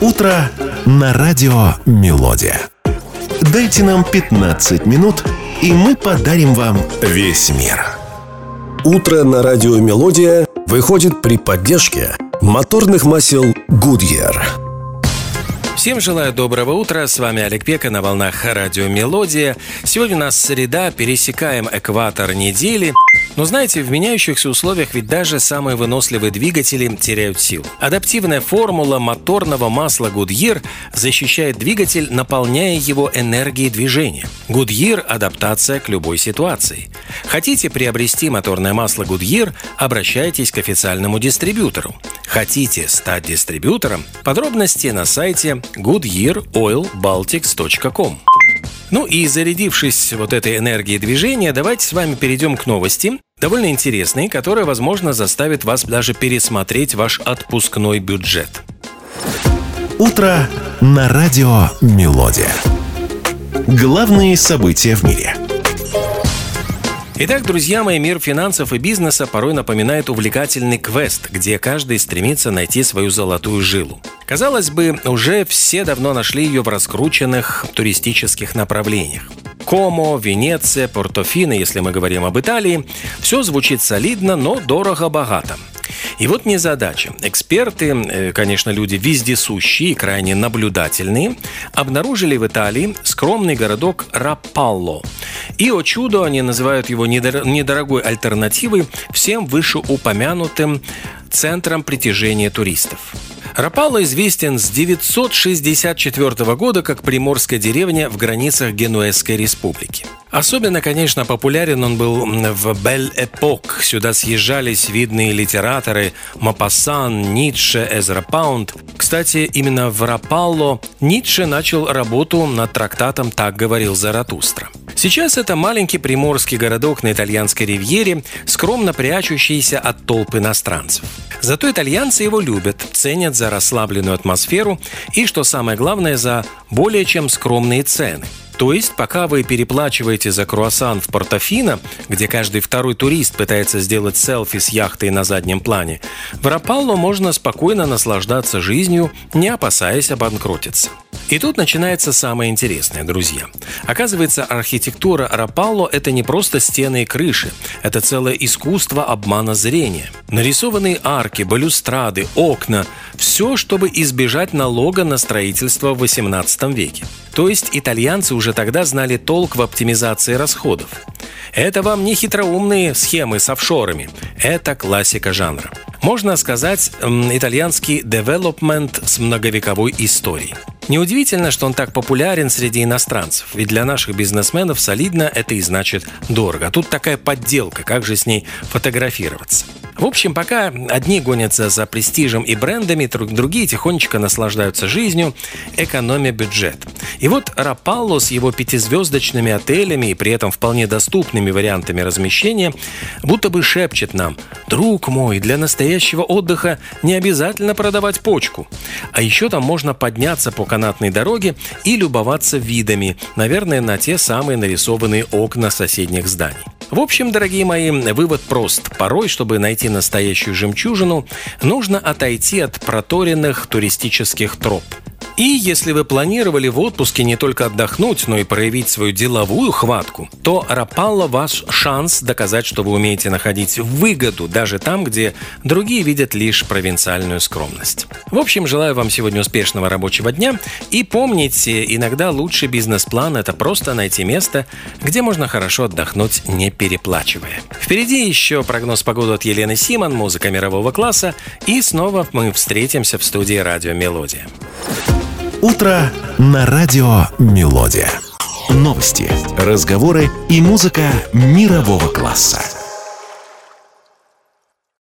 Утро на радио «Мелодия». Дайте нам 15 минут, и мы подарим вам весь мир. Утро на радио «Мелодия» выходит при поддержке моторных масел Goodyear. Всем желаю доброго утра, с вами Олег Пека на волнах радио «Мелодия». Сегодня у нас среда, пересекаем экватор недели. Но знаете, в меняющихся условиях ведь даже самые выносливые двигатели теряют силу. Адаптивная формула моторного масла Goodyear защищает двигатель, наполняя его энергией движения. Goodyear – адаптация к любой ситуации. Хотите приобрести моторное масло Goodyear – обращайтесь к официальному дистрибьютору. Хотите стать дистрибьютором? Подробности на сайте goodyearoilbaltics.com. Ну и зарядившись вот этой энергией движения, давайте с вами перейдем к новости, довольно интересной, которая, возможно, заставит вас даже пересмотреть ваш отпускной бюджет. Утро на радио «Мелодия». Главные события в мире. Итак, друзья мои, мир финансов и бизнеса порой напоминает увлекательный квест, где каждый стремится найти свою золотую жилу. Казалось бы, уже все давно нашли ее в раскрученных туристических направлениях. Комо, Венеция, Портофино, если мы говорим об Италии, все звучит солидно, но дорого-богато. И вот незадача. Эксперты, конечно, люди вездесущие и крайне наблюдательные, обнаружили в Италии скромный городок Рапалло. И, о чудо, они называют его недорогой альтернативой всем вышеупомянутым центрам притяжения туристов. Рапалло известен с 964 года как приморская деревня в границах Генуэзской республики. Особенно, конечно, популярен он был в Бель-Эпок. Сюда съезжались видные литераторы Мопассан, Ницше, Эзра Паунд. Кстати, именно в Рапалло Ницше начал работу над трактатом «Так говорил Заратустра». Сейчас это маленький приморский городок на итальянской ривьере, скромно прячущийся от толп иностранцев. Зато итальянцы его любят, ценят за расслабленную атмосферу и, что самое главное, за более чем скромные цены. То есть, пока вы переплачиваете за круассан в Портофино, где каждый второй турист пытается сделать селфи с яхтой на заднем плане, в Рапалло можно спокойно наслаждаться жизнью, не опасаясь обанкротиться. И тут начинается самое интересное, друзья. Оказывается, архитектура Рапалло – это не просто стены и крыши, это целое искусство обмана зрения. Нарисованные арки, балюстрады, окна – все, чтобы избежать налога на строительство в XVIII веке. То есть итальянцы уже тогда знали толк в оптимизации расходов. Это вам не хитроумные схемы с офшорами. Это классика жанра. Можно сказать, итальянский девелопмент с многовековой историей. Неудивительно, что он так популярен среди иностранцев, ведь для наших бизнесменов солидно это и значит дорого. А тут такая подделка, как же с ней фотографироваться? В общем, пока одни гонятся за престижем и брендами, другие тихонечко наслаждаются жизнью, экономя бюджет. И вот Рапалло с его 5-звездочными отелями и при этом вполне доступными вариантами размещения будто бы шепчет нам: «Друг мой, для настоящего отдыха не обязательно продавать почку». А еще там можно подняться по канатной дороге и любоваться видами, наверное, на те самые нарисованные окна соседних зданий. В общем, дорогие мои, вывод прост. Порой, чтобы найти настоящую жемчужину, нужно отойти от проторенных туристических троп. И если вы планировали в отпуске не только отдохнуть, но и проявить свою деловую хватку, то Рапалло – ваш шанс доказать, что вы умеете находить выгоду даже там, где другие видят лишь провинциальную скромность. В общем, желаю вам сегодня успешного рабочего дня. И помните, иногда лучший бизнес-план – это просто найти место, где можно хорошо отдохнуть, не переплачивая. Впереди еще прогноз погоды от Елены Симон, музыка мирового класса. И снова мы встретимся в студии «Радио Мелодия». Утро на радио «Мелодия». Новости, разговоры и музыка мирового класса.